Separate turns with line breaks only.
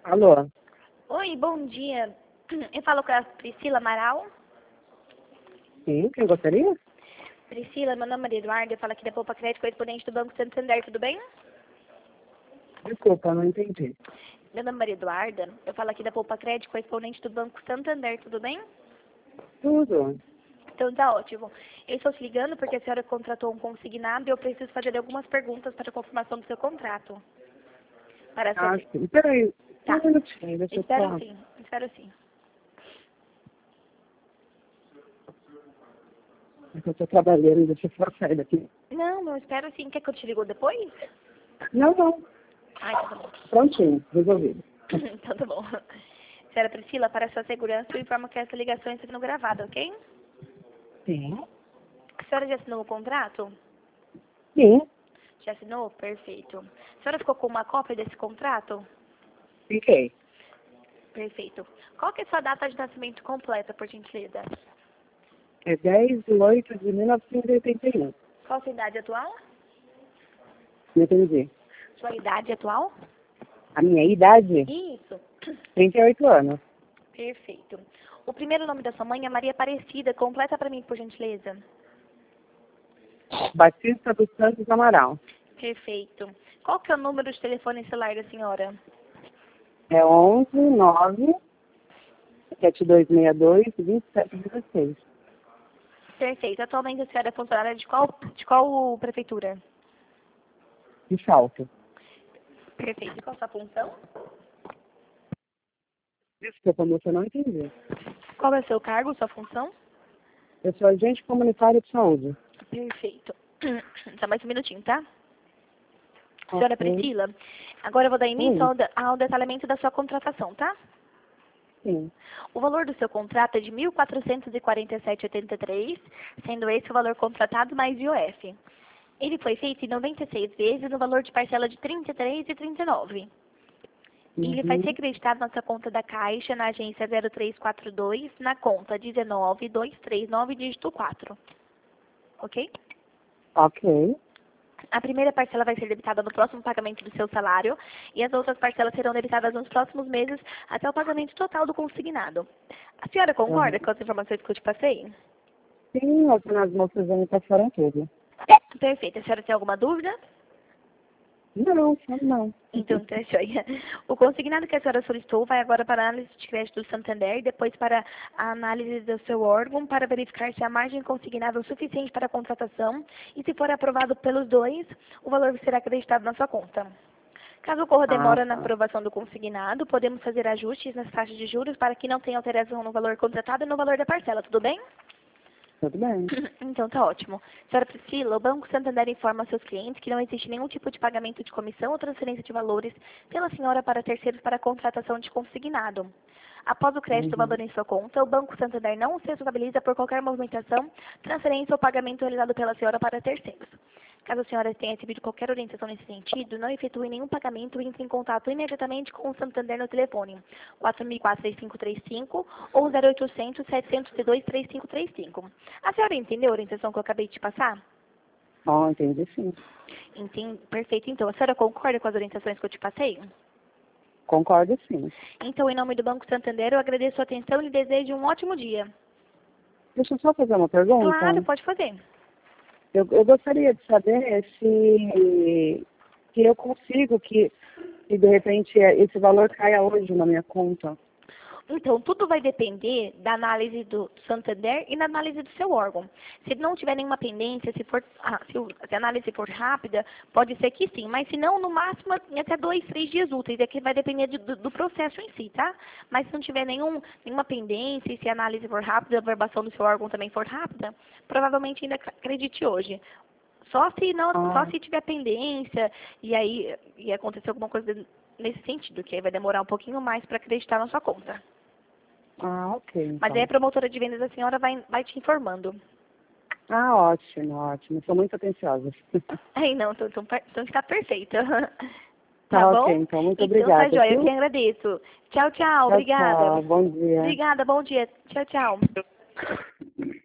Alô?
Oi, bom dia. Eu falo com a Priscila Amaral.
Sim, quem gostaria?
Priscila, meu nome é Eduardo, eu falo aqui da Poupa Crédito, correspondente do Banco Santander, tudo bem?
Desculpa, não entendi.
Meu nome é Eduarda, eu falo aqui da Poupa Crédito, correspondente do Banco Santander, tudo bem?
Tudo.
Então tá ótimo. Eu estou te ligando porque a senhora contratou um consignado e eu preciso fazer algumas perguntas para a confirmação do seu contrato. Para
Ah,
saber.
sim. Peraí, só
Tá.
um minutinho, deixa eu
Espero
só...
sim, espero sim.
Porque eu tô trabalhando, deixa eu só sair daqui.
Não, espero sim. Quer que eu te ligo depois?
Não, não.
Ai, tá bom.
Prontinho, resolvido.
Então tá bom. Senhora Priscila, para sua segurança, eu informo que essa ligação está sendo gravada, ok?
Sim.
A senhora já assinou o contrato?
Sim,
Já assinou? Perfeito. A senhora ficou com uma cópia desse contrato?
fiquei.
Perfeito. Qual que é a sua data de nascimento completa, por gentileza?
É 10/8/1981.
Qual a sua idade atual?
Não entendi.
Sua idade atual?
A minha idade?
Isso.
38 anos.
Perfeito. O primeiro nome da sua mãe é Maria Aparecida. Completa para mim, por gentileza.
Batista dos Santos Amaral.
Perfeito. Qual que é o número de telefone celular da senhora?
É 11 9 7262 2716.
Perfeito. Atualmente a senhora é funcionária de qual prefeitura?
De salto.
Perfeito. E qual a sua função?
Desculpa, moça, eu não entendi.
Qual é o seu cargo, sua função?
Eu sou agente comunitário de saúde.
Perfeito. Só mais um minutinho, tá? Senhora
Ok.
Priscila, agora eu vou dar início
Sim,
ao detalhamento da sua contratação, tá?
sim.
O valor do seu contrato é de R$ 1.447,83, sendo esse o valor contratado mais IOF. Ele foi feito em 96 vezes no valor de parcela de R$ 33,39. E ele vai ser
Uhum.
acreditado na sua conta da Caixa, na agência 0342, na conta 19239, dígito 4. Ok?
Ok.
A primeira parcela vai ser debitada no próximo pagamento do seu salário e as outras parcelas serão debitadas nos próximos meses até o pagamento total do consignado. A senhora concorda
Uhum.
com as informações que eu te passei?
Sim, as moças já me passaram tudo.
Perfeito. A senhora tem alguma dúvida?
Não, só não.
Então, tá joia. O consignado que a senhora solicitou vai agora para a análise de crédito do Santander, depois para a análise do seu órgão, para verificar se a margem consignável é suficiente para a contratação e, se for aprovado pelos dois, o valor será acreditado na sua conta. Caso ocorra
Ah,
demora na
tá.
aprovação do consignado, podemos fazer ajustes nas taxas de juros para que não tenha alteração no valor contratado e no valor da parcela, tudo bem?
Tudo bem.
Então, tá ótimo. Senhora Priscila, o Banco Santander informa aos seus clientes que não existe nenhum tipo de pagamento de comissão ou transferência de valores pela senhora para terceiros para a contratação de consignado. Após o crédito do valor
Uhum.
em sua conta, o Banco Santander não se responsabiliza por qualquer movimentação, transferência ou pagamento realizado pela senhora para terceiros. Caso a senhora tenha recebido qualquer orientação nesse sentido, não efetue nenhum pagamento e entre em contato imediatamente com o Santander no telefone 4004-3535 ou 0800-702-3535. A senhora entendeu a orientação que eu acabei de te passar?
Bom, entendi sim.
Entendi. Perfeito. Então, a senhora concorda com as orientações que eu te passei?
Concordo sim.
Então, em nome do Banco Santander, eu agradeço a atenção e lhe desejo um ótimo dia.
Deixa eu só fazer uma pergunta.
Claro, pode fazer.
Eu gostaria de saber se eu consigo que de repente esse valor caia hoje na minha conta.
Então, tudo vai depender da análise do Santander e da análise do seu órgão. Se não tiver nenhuma pendência, se a análise for rápida, pode ser que sim. Mas se não, no máximo, até 2, 3 dias úteis. É que vai depender do processo em si, tá? Mas se não tiver nenhuma pendência, e se a análise for rápida, a verbação do seu órgão também for rápida, provavelmente ainda acredite hoje. Só se não, só
Ah,
se tiver pendência e aí e acontecer alguma coisa nesse sentido, que aí vai demorar um pouquinho mais para acreditar na sua conta.
ok,
Mas aí a
então.
promotora de vendas da senhora vai te informando.
Ah, ótimo, ótimo. Sou muito atenciosa.
Aí não, então está perfeita. Tá
Tá ok,
bom?
então muito
Então tá
obrigada,
joia, eu que
viu?
agradeço. Tchau, tchau,
Tchau,
obrigada.
tchau. Bom dia.
Obrigada, bom dia. Tchau, tchau.